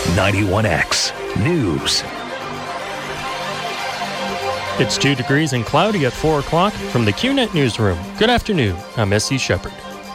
91X News. It's 2 degrees and cloudy at 4 o'clock from the QNet Newsroom. Good afternoon. I'm S.C. Shepard.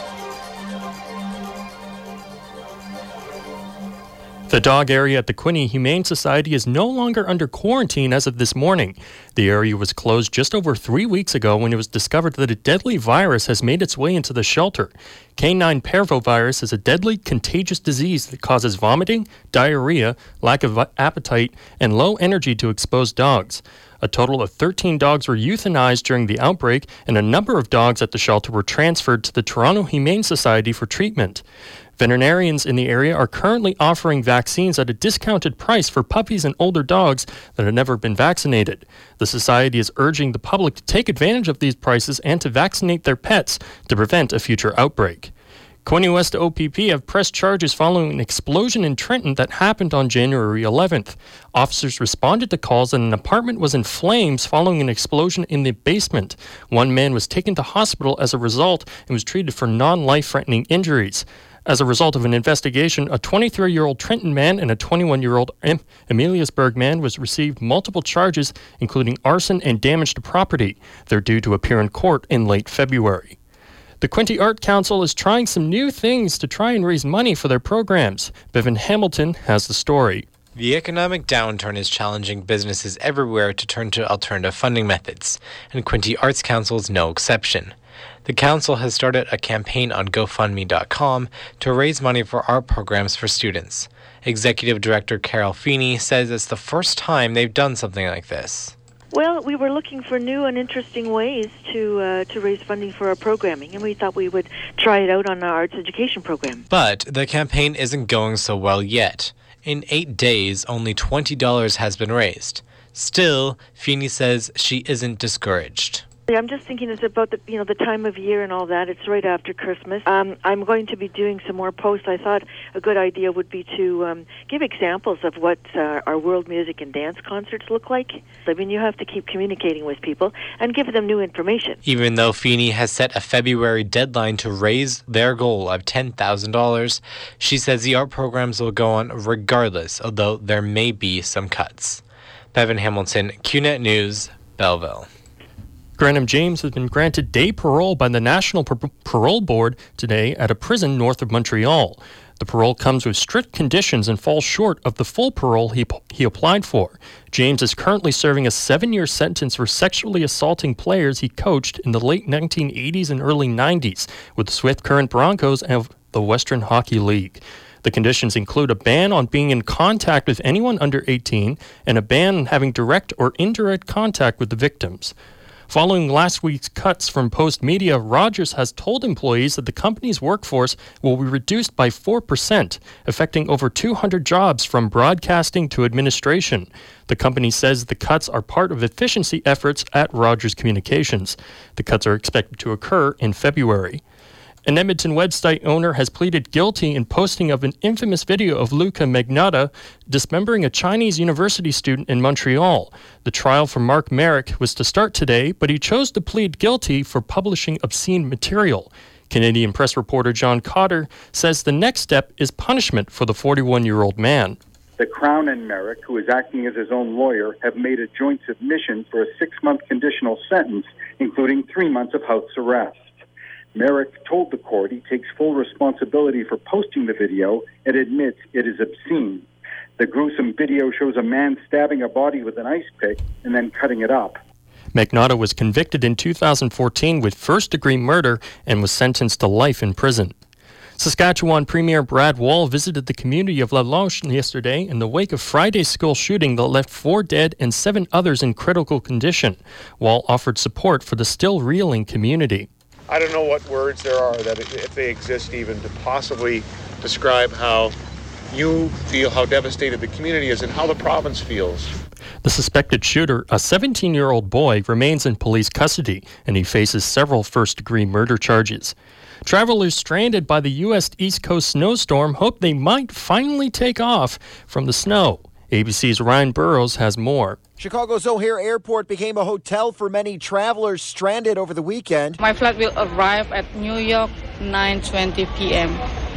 The dog area at the Quinte Humane Society is no longer under quarantine as of this morning. The area was closed just over 3 weeks ago when it was discovered that a deadly virus has made its way into the shelter. Canine parvovirus is a deadly contagious disease that causes vomiting, diarrhea, lack of appetite, and low energy to exposed dogs. A total of 13 dogs were euthanized during the outbreak, and a number of dogs at the shelter were transferred to the Toronto Humane Society for treatment. Veterinarians in the area are currently offering vaccines at a discounted price for puppies and older dogs that have never been vaccinated. The society is urging the public to take advantage of these prices and to vaccinate their pets to prevent a future outbreak. Quinte West OPP have pressed charges following an explosion in Trenton that happened on January 11th. Officers responded to calls that an apartment was in flames following an explosion in the basement. One man was taken to hospital as a result and was treated for non-life-threatening injuries. As a result of an investigation, a 23-year-old Trenton man and a 21-year-old Ameliasburg man received multiple charges, including arson and damage to property. They're due to appear in court in late February. The Quinte Art Council is trying some new things to try and raise money for their programs. Bevan Hamilton has the story. The economic downturn is challenging businesses everywhere to turn to alternative funding methods, and Quinte Arts Council is no exception. The council has started a campaign on GoFundMe.com to raise money for art programs for students. Executive Director Carol Feeney says it's the first time they've done something like this. Well, we were looking for new and interesting ways to raise funding for our programming, and we thought we would try it out on our arts education program. But the campaign isn't going so well yet. In 8 days, only $20 has been raised. Still, Feeney says she isn't discouraged. I'm just thinking it's about the time of year and all that. It's right after Christmas. I'm going to be doing some more posts. I thought a good idea would be to give examples of what our world music and dance concerts look like. I mean, you have to keep communicating with people and give them new information. Even though Feeney has set a February deadline to raise their goal of $10,000, she says the art programs will go on regardless, although there may be some cuts. Bevan Hamilton, QNet News, Belleville. Granham James has been granted day parole by the National Parole Board today at a prison north of Montreal. The parole comes with strict conditions and falls short of the full parole he applied for. James is currently serving a 7-year sentence for sexually assaulting players he coached in the late 1980s and early 90s with the Swift Current Broncos of the Western Hockey League. The conditions include a ban on being in contact with anyone under 18 and a ban on having direct or indirect contact with the victims. Following last week's cuts from Post Media, Rogers has told employees that the company's workforce will be reduced by 4%, affecting over 200 jobs from broadcasting to administration. The company says the cuts are part of efficiency efforts at Rogers Communications. The cuts are expected to occur in February. An Edmonton website owner has pleaded guilty in posting of an infamous video of Luca Magnotta dismembering a Chinese university student in Montreal. The trial for Mark Merrick was to start today, but he chose to plead guilty for publishing obscene material. Canadian press reporter John Cotter says the next step is punishment for the 41-year-old man. The Crown and Merrick, who is acting as his own lawyer, have made a joint submission for a 6-month conditional sentence, including 3 months of house arrest. Merrick told the court he takes full responsibility for posting the video and admits it is obscene. The gruesome video shows a man stabbing a body with an ice pick and then cutting it up. Magnotta was convicted in 2014 with first-degree murder and was sentenced to life in prison. Saskatchewan Premier Brad Wall visited the community of La Loche yesterday in the wake of Friday's school shooting that left 4 dead and 7 others in critical condition. Wall offered support for the still reeling community. I don't know what words there are, that if they exist even, to possibly describe how you feel, how devastated the community is, and how the province feels. The suspected shooter, a 17-year-old boy, remains in police custody, and he faces several first-degree murder charges. Travelers stranded by the U.S. East Coast snowstorm hope they might finally take off from the snow. ABC's Ryan Burrows has more. Chicago's O'Hare Airport became a hotel for many travelers stranded over the weekend. My flight will arrive at New York 9:20 p.m.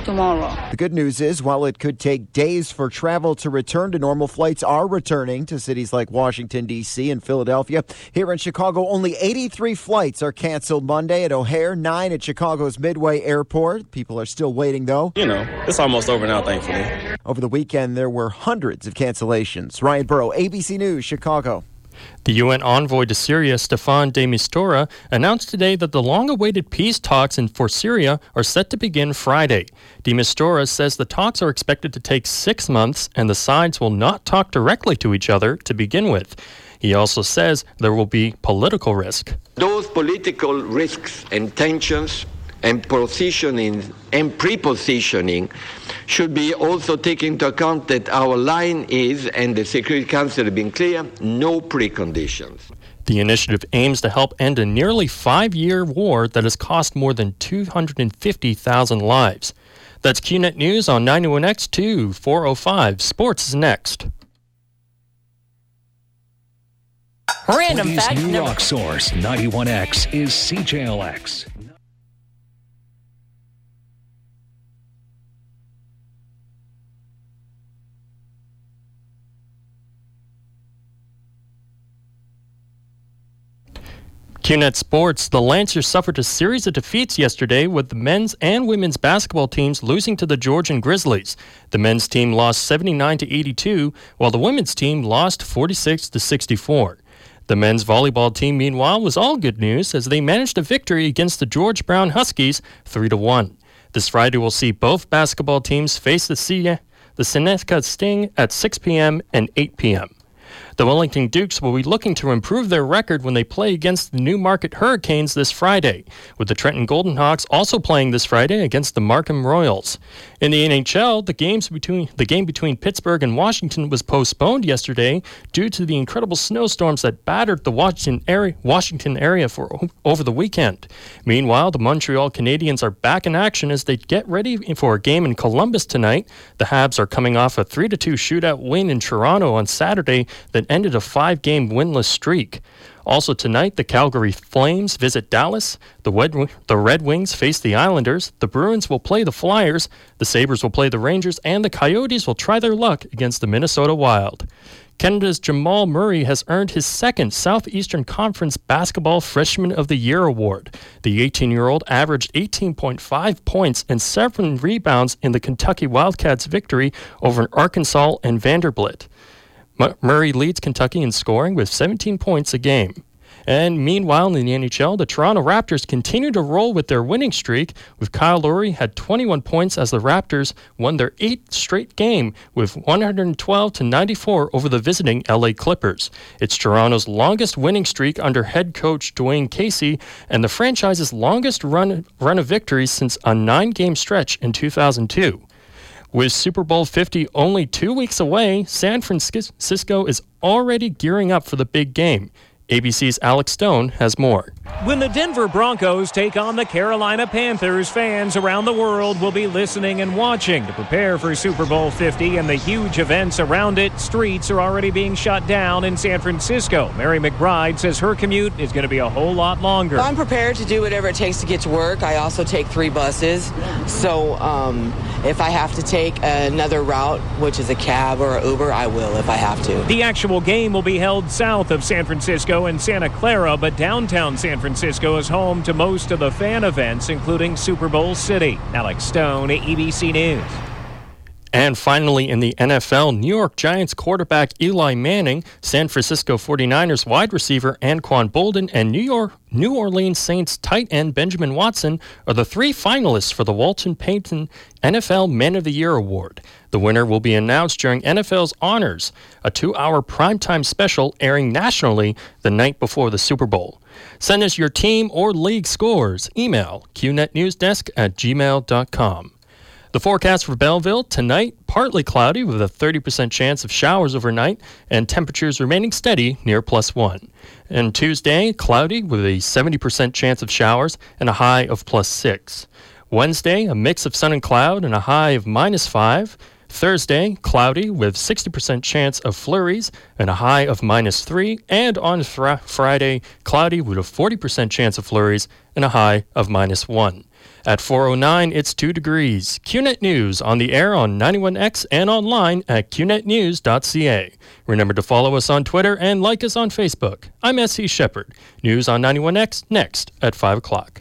tomorrow. The good news is, while it could take days for travel to return to normal, flights are returning to cities like Washington, D.C. and Philadelphia. Here in Chicago, only 83 flights are canceled Monday at O'Hare, 9 at Chicago's Midway Airport. People are still waiting, though. It's almost over now, thankfully. Over the weekend, there were hundreds of cancellations. Ryan Burrow, ABC News, Chicago. The UN envoy to Syria, Staffan de Mistura, announced today that the long-awaited peace talks for Syria are set to begin Friday. De Mistura says the talks are expected to take 6 months and the sides will not talk directly to each other to begin with. He also says there will be political risk. Those political risks and tensions and positioning and prepositioning should be also taken into account that our line is, and the Security Council has been clear, no preconditions. The initiative aims to help end a nearly 5-year war that has cost more than 250,000 lives. That's QNet News on 91X2 405. Sports is next. Random fact. New rock source 91X is CJLX. QNet Sports, the Lancers suffered a series of defeats yesterday with the men's and women's basketball teams losing to the Georgian Grizzlies. The men's team lost 79-82, while the women's team lost 46-64. The men's volleyball team, meanwhile, was all good news as they managed a victory against the George Brown Huskies 3-1. This Friday will see both basketball teams face the Seneca Sting at 6 p.m. and 8 p.m. The Wellington Dukes will be looking to improve their record when they play against the Newmarket Hurricanes this Friday, with the Trenton Golden Hawks also playing this Friday against the Markham Royals. In the NHL, the game between Pittsburgh and Washington was postponed yesterday due to the incredible snowstorms that battered the Washington area over the weekend. Meanwhile, the Montreal Canadiens are back in action as they get ready for a game in Columbus tonight. The Habs are coming off a 3-2 shootout win in Toronto on Saturday that ended a 5-game winless streak. Also tonight, the Calgary Flames visit Dallas, the Red Wings face the Islanders, the Bruins will play the Flyers, the Sabres will play the Rangers, and the Coyotes will try their luck against the Minnesota Wild. Canada's Jamal Murray has earned his second Southeastern Conference Basketball Freshman of the Year award. The 18-year-old averaged 18.5 points and 7 rebounds in the Kentucky Wildcats' victory over Arkansas and Vanderbilt. Murray leads Kentucky in scoring with 17 points a game. And meanwhile, in the NHL, the Toronto Raptors continue to roll with their winning streak, with Kyle Lowry had 21 points as the Raptors won their 8th straight game with 112-94 over the visiting LA Clippers. It's Toronto's longest winning streak under head coach Dwayne Casey and the franchise's longest run of victories since a 9-game stretch in 2002. With Super Bowl 50 only 2 weeks away, San Francisco is already gearing up for the big game. ABC's Alex Stone has more. When the Denver Broncos take on the Carolina Panthers, fans around the world will be listening and watching to prepare for Super Bowl 50 and the huge events around it. Streets are already being shut down in San Francisco. Mary McBride says her commute is going to be a whole lot longer. I'm prepared to do whatever it takes to get to work. I also take 3 buses. So if I have to take another route, which is a cab or an Uber, I will if I have to. The actual game will be held south of San Francisco in Santa Clara, but downtown San Francisco is home to most of the fan events, including Super Bowl City. Alex Stone, ABC News. And finally, in the NFL, New York Giants quarterback Eli Manning, San Francisco 49ers wide receiver Anquan Boldin, and New Orleans Saints tight end Benjamin Watson are the 3 finalists for the Walton Payton NFL Man of the Year Award. The winner will be announced during NFL's Honors, a 2-hour primetime special airing nationally the night before the Super Bowl. Send us your team or league scores. Email qnetnewsdesk@gmail.com. The forecast for Belleville, tonight, partly cloudy with a 30% chance of showers overnight and temperatures remaining steady near +1. And Tuesday, cloudy with a 70% chance of showers and a high of +6. Wednesday, a mix of sun and cloud and a high of -5. Thursday, cloudy with 60% chance of flurries and a high of -3. And on Friday, cloudy with a 40% chance of flurries and a high of -1. At 4:09, it's 2 degrees. QNet News on the air on 91X and online at qnetnews.ca. Remember to follow us on Twitter and like us on Facebook. I'm S.C. Shepard. News on 91X next at 5 o'clock.